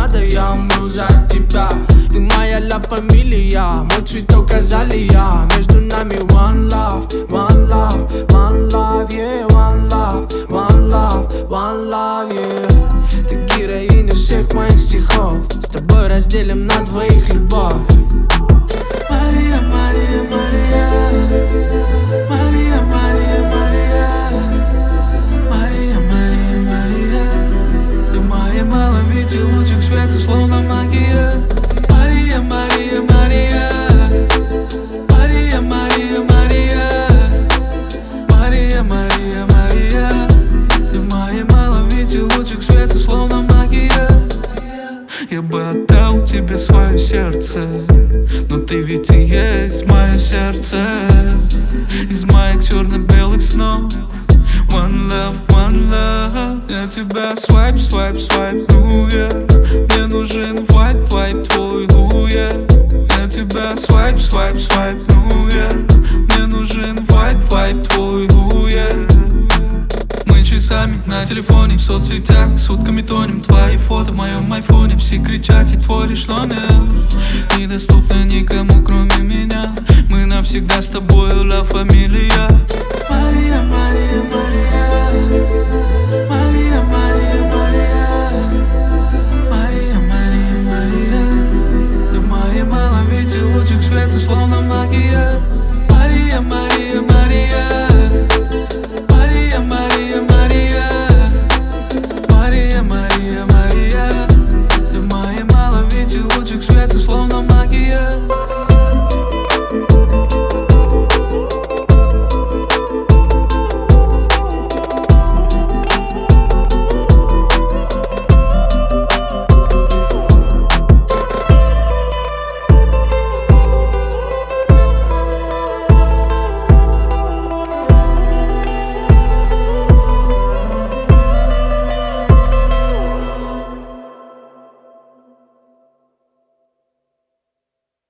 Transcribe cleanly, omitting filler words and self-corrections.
надо, я умру за тебя. Ты моя ла фамилия, мой цветок азалия. Между нами one love, one love, one love, yeah. One love, one love, one love, yeah. Ты героиня всех моих стихов. С тобой разделим на двоих любовь. Мария, Мария, Мария, Мария, Мария, Мария, Мария, Мария, Мария. Ты в моем маловите лучик света, словно магия. Мария, Мария, Мария, Мария, Мария, Мария, Мария, Мария, Мария. Ты в моем маловите лучик света, словно магия. Я бы отдал тебе свое сердце, но ты ведь и есть мое сердце. Из моих черно-белых снов one love, one love. Я тебя свайп, свайп, свайпну вверх. Мне нужен вайп, вайп твой, Я тебя свайп, свайп, свайпну вверх. Мне нужен вайп, вайп твой, Мы часами на телефоне, в соцсетях, сутками тонем. Твои фото в моем айфоне, все кричат и твой лишь номер недоступно никому, кроме меня. Мы навсегда с тобой ла фамилия. Мария, Мария, Мария,